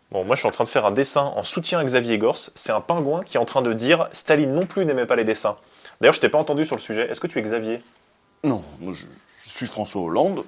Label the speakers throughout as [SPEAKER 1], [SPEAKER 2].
[SPEAKER 1] Bon, moi je suis en train de faire un dessin en soutien à Xavier Gors. C'est un pingouin qui est en train de dire Staline non plus n'aimait pas les dessins. D'ailleurs, je t'ai pas entendu sur le sujet. Est-ce que tu es Xavier?
[SPEAKER 2] Non, moi je suis François Hollande.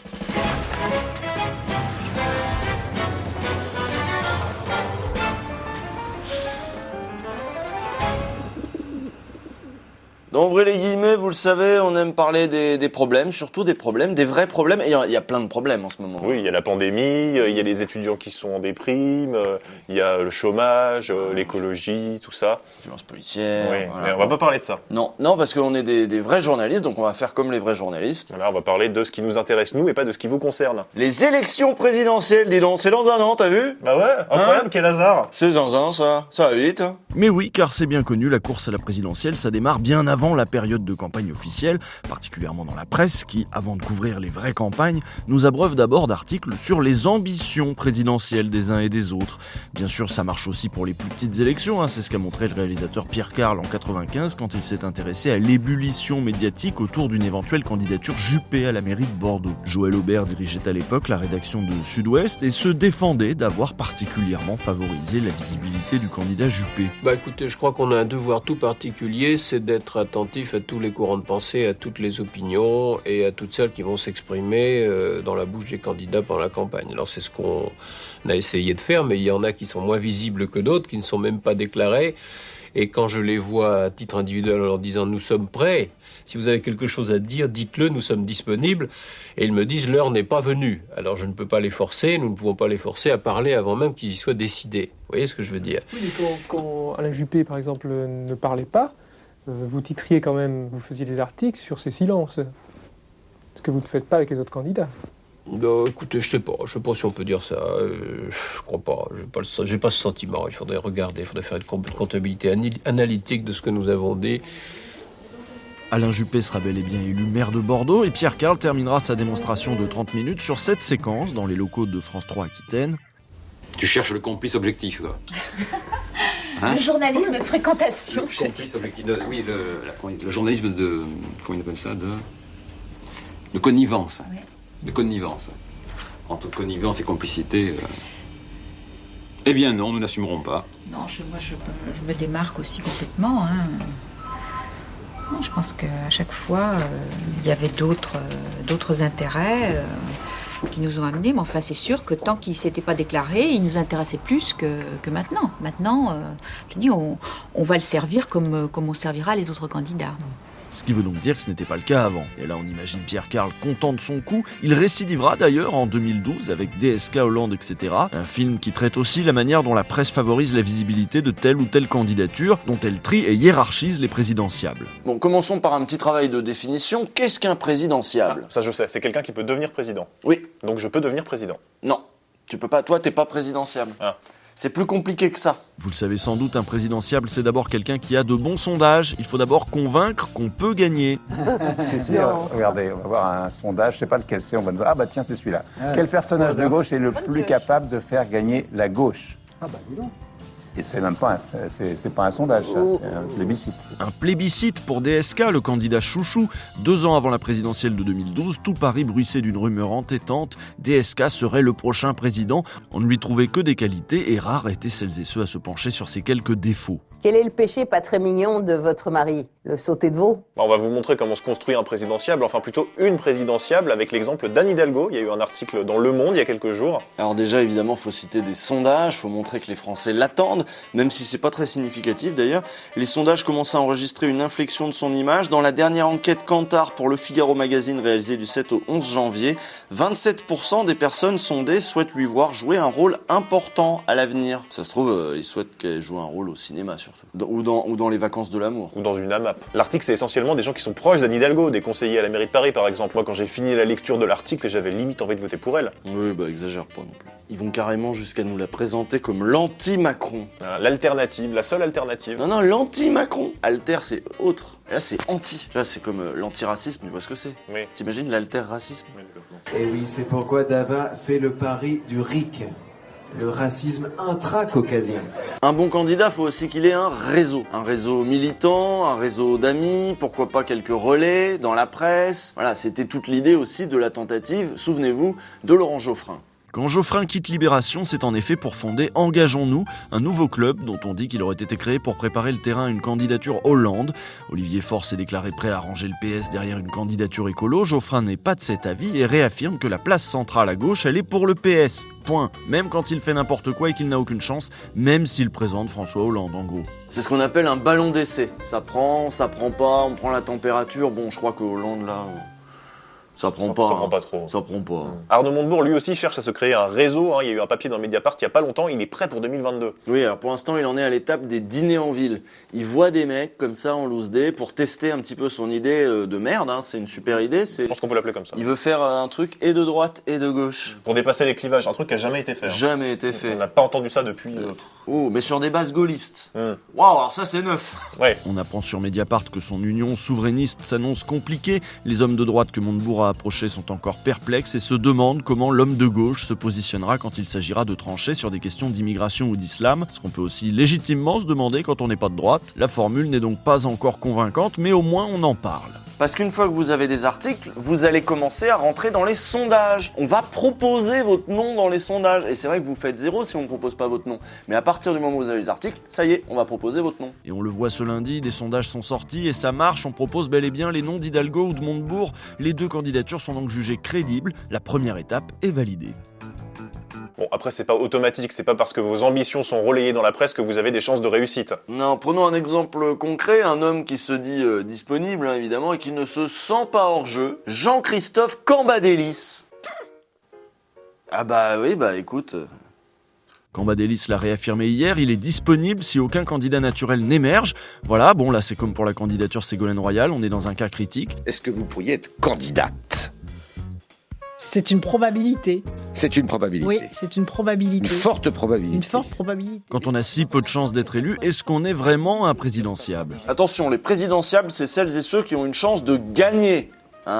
[SPEAKER 2] D'ouvrez les guillemets, vous le savez, on aime parler des problèmes, surtout des problèmes, des vrais problèmes, et il y a plein de problèmes en ce moment.
[SPEAKER 1] Oui, il y a la pandémie, il y a les étudiants qui sont en déprime, il y a le chômage, l'écologie, tout ça.
[SPEAKER 2] Violence policière.
[SPEAKER 1] Oui,
[SPEAKER 2] voilà.
[SPEAKER 1] mais on va pas parler de ça.
[SPEAKER 2] Non, parce qu'on est des vrais journalistes, donc on va faire comme les vrais journalistes.
[SPEAKER 1] Là, on va parler de ce qui nous intéresse nous et pas de ce qui vous concerne.
[SPEAKER 2] Les élections présidentielles, dis donc, c'est dans un an, t'as vu?
[SPEAKER 1] Bah ouais, incroyable, quel hasard.
[SPEAKER 2] C'est dans un an, ça va vite.
[SPEAKER 3] Mais oui, car c'est bien connu, la course à la présidentielle, ça démarre bien avant la période de campagne officielle, particulièrement dans la presse, qui, avant de couvrir les vraies campagnes, nous abreuve d'abord d'articles sur les ambitions présidentielles des uns et des autres. Bien sûr, ça marche aussi pour les plus petites élections, c'est ce qu'a montré le réalisateur Pierre Carles en 95 quand il s'est intéressé à l'ébullition médiatique autour d'une éventuelle candidature Juppé à la mairie de Bordeaux. Joël Aubert dirigeait à l'époque la rédaction de Sud-Ouest et se défendait d'avoir particulièrement favorisé la visibilité du candidat Juppé.
[SPEAKER 4] Écoutez, je crois qu'on a un devoir tout particulier, c'est d'être attentif à tous les courants de pensée, à toutes les opinions et à toutes celles qui vont s'exprimer dans la bouche des candidats pendant la campagne. Alors c'est ce qu'on a essayé de faire, mais il y en a qui sont moins visibles que d'autres, qui ne sont même pas déclarés. Et quand je les vois à titre individuel en leur disant « nous sommes prêts », si vous avez quelque chose à dire, dites-le, nous sommes disponibles. Et ils me disent « l'heure n'est pas venue ». Alors je ne peux pas les forcer, nous ne pouvons pas les forcer à parler avant même qu'ils y soient décidés. Vous voyez ce que je veux dire?
[SPEAKER 5] Oui, mais quand Alain Juppé, par exemple, ne parlait pas, vous titriez quand même, vous faisiez des articles sur ses silences. Ce que vous ne faites pas avec les autres candidats.
[SPEAKER 4] Écoutez, je sais pas si on peut dire ça. Je crois pas. J'ai pas ce sentiment. Il faudrait regarder, il faudrait faire une comptabilité analytique de ce que nous avons dit.
[SPEAKER 3] Alain Juppé sera bel et bien élu maire de Bordeaux et Pierre Carles terminera sa démonstration de 30 minutes sur cette séquence dans les locaux de France 3 Aquitaine.
[SPEAKER 6] Tu cherches le complice objectif, quoi. Hein?
[SPEAKER 7] Le journalisme de fréquentation.
[SPEAKER 6] Le complice objectif, oui, le journalisme de... Comment il appelle ça? De connivence.
[SPEAKER 7] Ouais.
[SPEAKER 6] De connivence. Entre connivence et complicité... Eh bien non, nous n'assumerons pas.
[SPEAKER 7] Non, moi je me démarque aussi complètement. Non, je pense qu'à chaque fois, il y avait d'autres intérêts qui nous ont amenés. Mais enfin, c'est sûr que tant qu'ils ne s'étaient pas déclarés, ils nous intéressaient plus que maintenant. Maintenant, je dis, on va le servir comme on servira les autres candidats.
[SPEAKER 3] Ce qui veut donc dire que ce n'était pas le cas avant. Et là, on imagine Pierre Carles content de son coup. Il récidivera d'ailleurs en 2012 avec DSK, Hollande, etc. Un film qui traite aussi la manière dont la presse favorise la visibilité de telle ou telle candidature, dont elle trie et hiérarchise les présidentiables.
[SPEAKER 2] Bon, commençons par un petit travail de définition. Qu'est-ce qu'un présidentiable?
[SPEAKER 1] Ça je sais, c'est quelqu'un qui peut devenir président.
[SPEAKER 2] Oui.
[SPEAKER 1] Donc je peux devenir président.
[SPEAKER 2] Non, tu peux pas. Toi, t'es pas présidentiable.
[SPEAKER 1] Ah.
[SPEAKER 2] C'est plus compliqué que ça.
[SPEAKER 3] Vous le savez sans doute, un présidentiable, c'est d'abord quelqu'un qui a de bons sondages. Il faut d'abord convaincre qu'on peut gagner.
[SPEAKER 8] Regardez, on va voir un sondage, je sais pas lequel c'est, on va nous dire, ah bah tiens, c'est celui-là. Quel personnage de gauche est le plus capable de faire gagner la gauche?
[SPEAKER 9] Ah bah dis donc.
[SPEAKER 8] Et c'est même pas c'est pas un sondage, ça, c'est un plébiscite.
[SPEAKER 3] Un plébiscite pour DSK, le candidat chouchou. 2 ans avant la présidentielle de 2012, tout Paris bruissait d'une rumeur entêtante. DSK serait le prochain président. On ne lui trouvait que des qualités et rares étaient celles et ceux à se pencher sur ses quelques défauts.
[SPEAKER 10] Quel est le péché pas très mignon de votre mari? Le sauté de veau?
[SPEAKER 1] On va vous montrer comment se construit un présidentiable, enfin plutôt une présidentiable, avec l'exemple d'Anne Hidalgo. Il y a eu un article dans Le Monde il y a quelques jours.
[SPEAKER 2] Alors déjà, évidemment, faut citer des sondages, faut montrer que les Français l'attendent, même si c'est pas très significatif d'ailleurs. Les sondages commencent à enregistrer une inflexion de son image. Dans la dernière enquête Kantar pour Le Figaro Magazine réalisée du 7 au 11 janvier, 27% des personnes sondées souhaitent lui voir jouer un rôle important à l'avenir. Ça se trouve, ils souhaitent qu'elle joue un rôle au cinéma surtout. Ou dans Les Vacances de l'amour.
[SPEAKER 1] Ou dans une AMAP. L'article, c'est essentiellement des gens qui sont proches d'Anne Hidalgo, des conseillers à la mairie de Paris par exemple. Moi, quand j'ai fini la lecture de l'article, j'avais limite envie de voter pour elle.
[SPEAKER 2] Oui, exagère pas non plus. Ils vont carrément jusqu'à nous la présenter comme l'anti-Macron.
[SPEAKER 1] L'alternative, la seule alternative.
[SPEAKER 2] Non, l'anti-Macron. Alter, c'est autre. Et là, c'est anti. Là, c'est comme l'antiracisme, tu vois ce que c'est?
[SPEAKER 1] Oui.
[SPEAKER 2] T'imagines l'alter-racisme?
[SPEAKER 11] Et oui, c'est pourquoi Dava fait le pari du RIC. Le racisme intra-caucasien.
[SPEAKER 2] Un bon candidat, faut aussi qu'il ait un réseau militant, un réseau d'amis, pourquoi pas quelques relais dans la presse. Voilà, c'était toute l'idée aussi de la tentative, souvenez-vous, de Laurent Geoffrin.
[SPEAKER 3] Quand Geoffrin quitte Libération, c'est en effet pour fonder Engageons-nous, un nouveau club dont on dit qu'il aurait été créé pour préparer le terrain à une candidature Hollande. Olivier Faure s'est déclaré prêt à ranger le PS derrière une candidature écolo. Geoffrin n'est pas de cet avis et réaffirme que la place centrale à gauche, elle est pour le PS. Point. Même quand il fait n'importe quoi et qu'il n'a aucune chance, même s'il présente François Hollande, en gros.
[SPEAKER 2] C'est ce qu'on appelle un ballon d'essai. Ça prend pas, on prend la température. Bon, je crois que Hollande, là... Ça prend pas.
[SPEAKER 1] Ça prend pas trop.
[SPEAKER 2] Ça prend pas.
[SPEAKER 1] Arnaud Montebourg, lui aussi, cherche à se créer un réseau. Il y a eu un papier dans Mediapart il y a pas longtemps. Il est prêt pour 2022.
[SPEAKER 2] Oui, alors pour l'instant, il en est à l'étape des dîners en ville. Il voit des mecs comme ça en loose day pour tester un petit peu son idée de merde. C'est une super idée.
[SPEAKER 1] Je pense qu'on peut l'appeler comme ça.
[SPEAKER 2] Il veut faire un truc et de droite et de gauche.
[SPEAKER 1] Pour dépasser les clivages, un truc qui a jamais été fait.
[SPEAKER 2] Jamais été fait.
[SPEAKER 1] On n'a pas entendu ça depuis...
[SPEAKER 2] Oh, mais sur des bases gaullistes. Waouh, alors ça c'est neuf.
[SPEAKER 1] Ouais.
[SPEAKER 3] On apprend sur Mediapart que son union souverainiste s'annonce compliquée. Les hommes de droite que Montebourg a approchés sont encore perplexes et se demandent comment l'homme de gauche se positionnera quand il s'agira de trancher sur des questions d'immigration ou d'islam. Ce qu'on peut aussi légitimement se demander quand on n'est pas de droite. La formule n'est donc pas encore convaincante, mais au moins on en parle.
[SPEAKER 2] Parce qu'une fois que vous avez des articles, vous allez commencer à rentrer dans les sondages. On va proposer votre nom dans les sondages. Et c'est vrai que vous faites 0 si on ne propose pas votre nom. Mais à partir du moment où vous avez les articles, ça y est, on va proposer votre nom.
[SPEAKER 3] Et on le voit ce lundi, des sondages sont sortis et ça marche. On propose bel et bien les noms d'Hidalgo ou de Montebourg. Les deux candidatures sont donc jugées crédibles. La première étape est validée.
[SPEAKER 1] Bon, après, c'est pas automatique, c'est pas parce que vos ambitions sont relayées dans la presse que vous avez des chances de réussite.
[SPEAKER 2] Non, prenons un exemple concret, un homme qui se dit disponible, évidemment, et qui ne se sent pas hors jeu, Jean-Christophe Cambadélis. Ah bah oui, écoute...
[SPEAKER 3] Cambadélis l'a réaffirmé hier, il est disponible si aucun candidat naturel n'émerge. Voilà, bon là c'est comme pour la candidature Ségolène Royal, on est dans un cas critique.
[SPEAKER 9] Est-ce que vous pourriez être candidate ?
[SPEAKER 12] C'est une probabilité.
[SPEAKER 9] C'est une probabilité.
[SPEAKER 12] Oui, c'est une probabilité.
[SPEAKER 9] Une forte probabilité.
[SPEAKER 12] Une forte probabilité.
[SPEAKER 3] Quand on a si peu de chances d'être élu, est-ce qu'on est vraiment un présidentiable ?
[SPEAKER 2] Attention, les présidentiables, c'est celles et ceux qui ont une chance de gagner.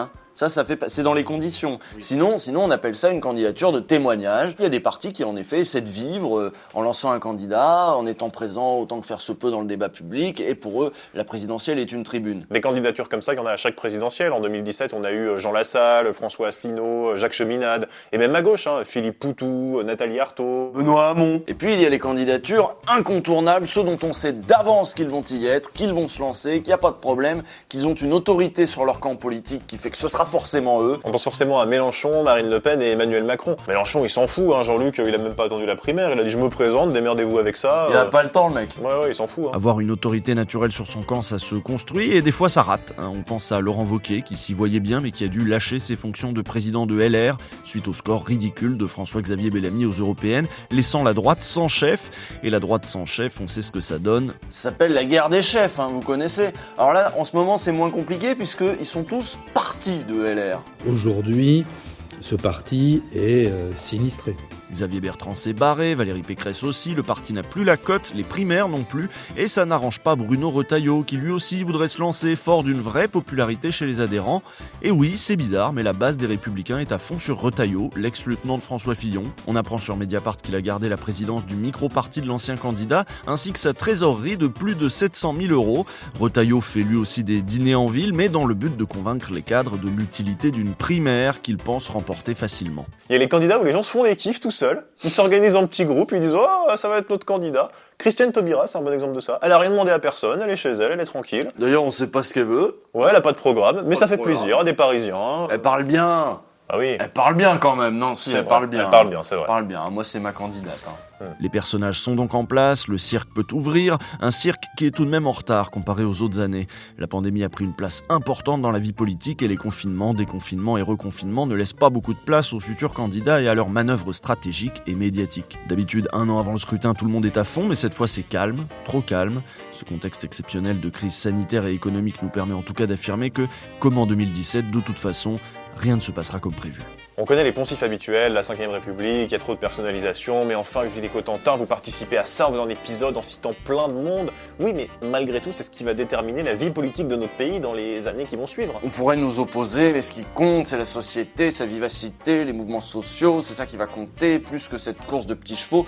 [SPEAKER 2] C'est dans les conditions. Sinon, on appelle ça une candidature de témoignage. Il y a des partis qui, en effet, essaient de vivre en lançant un candidat, en étant présent autant que faire se peut dans le débat public. Et pour eux, la présidentielle est une tribune.
[SPEAKER 1] Des candidatures comme ça, il y en a à chaque présidentielle. En 2017, on a eu Jean Lassalle, François Asselineau, Jacques Cheminade. Et même à gauche, Philippe Poutou, Nathalie Arthaud,
[SPEAKER 2] Benoît Hamon. Et puis, il y a les candidatures incontournables, ceux dont on sait d'avance qu'ils vont y être, qu'ils vont se lancer, qu'il n'y a pas de problème, qu'ils ont une autorité sur leur camp politique qui fait que ce sera forcément eux.
[SPEAKER 1] On pense forcément à Mélenchon, Marine Le Pen et Emmanuel Macron. Mélenchon, il s'en fout, Jean-Luc, il a même pas attendu la primaire, il a dit je me présente, démerdez-vous avec ça.
[SPEAKER 2] Il a pas le temps, le mec.
[SPEAKER 1] Ouais, il s'en fout.
[SPEAKER 3] Avoir une autorité naturelle sur son camp, ça se construit et des fois ça rate. On pense à Laurent Wauquiez qui s'y voyait bien mais qui a dû lâcher ses fonctions de président de LR suite au score ridicule de François-Xavier Bellamy aux européennes, laissant la droite sans chef. Et la droite sans chef, on sait ce que ça donne.
[SPEAKER 2] Ça s'appelle la guerre des chefs, vous connaissez. Alors là, en ce moment, c'est moins compliqué puisqu'ils sont tous partis de LR.
[SPEAKER 13] Aujourd'hui, ce parti est sinistré.
[SPEAKER 3] Xavier Bertrand s'est barré, Valérie Pécresse aussi, le parti n'a plus la cote, les primaires non plus, et ça n'arrange pas Bruno Retailleau, qui lui aussi voudrait se lancer fort d'une vraie popularité chez les adhérents. Et oui, c'est bizarre, mais la base des Républicains est à fond sur Retailleau, l'ex-lieutenant de François Fillon. On apprend sur Mediapart qu'il a gardé la présidence du micro-parti de l'ancien candidat, ainsi que sa trésorerie de plus de 700 000 €. Retailleau fait lui aussi des dîners en ville, mais dans le but de convaincre les cadres de l'utilité d'une primaire qu'il pense remporter facilement.
[SPEAKER 1] Il y a les candidats où les gens se font des kiffs tout seuls, ils s'organisent en petits groupes, ils disent « Oh, ça va être notre candidat ». Christiane Taubira, c'est un bon exemple de ça. Elle a rien demandé à personne, elle est chez elle, elle est tranquille.
[SPEAKER 2] D'ailleurs, on sait pas ce qu'elle veut.
[SPEAKER 1] Ouais, elle a pas de programme, mais ça fait plaisir à des Parisiens.
[SPEAKER 2] Elle parle bien.
[SPEAKER 1] Ah oui.
[SPEAKER 2] Elle parle bien quand même, non, si, elle parle bien.
[SPEAKER 1] Elle parle bien, c'est vrai.
[SPEAKER 2] Elle parle bien, moi c'est ma candidate.
[SPEAKER 3] Les personnages sont donc en place, le cirque peut ouvrir, un cirque qui est tout de même en retard comparé aux autres années. La pandémie a pris une place importante dans la vie politique et les confinements, déconfinements et reconfinements ne laissent pas beaucoup de place aux futurs candidats et à leurs manœuvres stratégiques et médiatiques. D'habitude, un an avant le scrutin, tout le monde est à fond, mais cette fois c'est calme, trop calme. Ce contexte exceptionnel de crise sanitaire et économique nous permet en tout cas d'affirmer que, comme en 2017, de toute façon, rien ne se passera comme prévu.
[SPEAKER 1] On connaît les poncifs habituels, la 5ème République, il y a trop de personnalisation, mais enfin, Julie Cotentin, vous participez à ça en faisant un épisode en citant plein de monde. Oui, mais malgré tout, c'est ce qui va déterminer la vie politique de notre pays dans les années qui vont suivre.
[SPEAKER 2] On pourrait nous opposer, mais ce qui compte, c'est la société, sa vivacité, les mouvements sociaux, c'est ça qui va compter, plus que cette course de petits chevaux.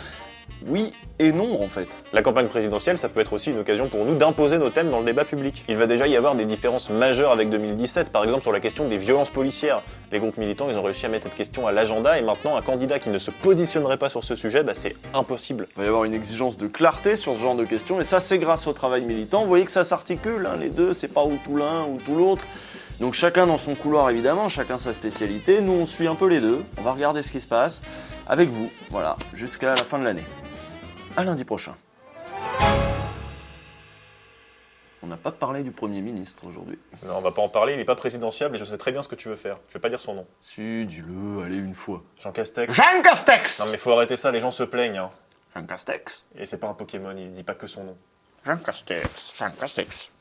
[SPEAKER 2] Oui et non, en fait.
[SPEAKER 1] La campagne présidentielle, ça peut être aussi une occasion pour nous d'imposer nos thèmes dans le débat public. Il va déjà y avoir des différences majeures avec 2017, par exemple sur la question des violences policières. Les groupes militants, ils ont réussi à mettre cette question à l'agenda, et maintenant, un candidat qui ne se positionnerait pas sur ce sujet, c'est impossible.
[SPEAKER 2] Il va y avoir une exigence de clarté sur ce genre de questions, et ça, c'est grâce au travail militant. Vous voyez que ça s'articule, hein, les deux, c'est pas ou tout l'un ou tout l'autre. Donc chacun dans son couloir, évidemment, chacun sa spécialité. Nous, on suit un peu les deux. On va regarder ce qui se passe avec vous, voilà, jusqu'à la fin de l'année. À lundi prochain. On n'a pas parlé du Premier ministre aujourd'hui.
[SPEAKER 1] Non, on va pas en parler, il est pas présidentiable et je sais très bien ce que tu veux faire. Je vais pas dire son nom.
[SPEAKER 2] Si, dis-le, allez, une fois.
[SPEAKER 1] Jean Castex.
[SPEAKER 2] Jean Castex!
[SPEAKER 1] Non mais faut arrêter ça, les gens se plaignent. Hein.
[SPEAKER 2] Jean Castex.
[SPEAKER 1] Et c'est pas un Pokémon, il dit pas que son nom.
[SPEAKER 2] Jean Castex, Jean Castex.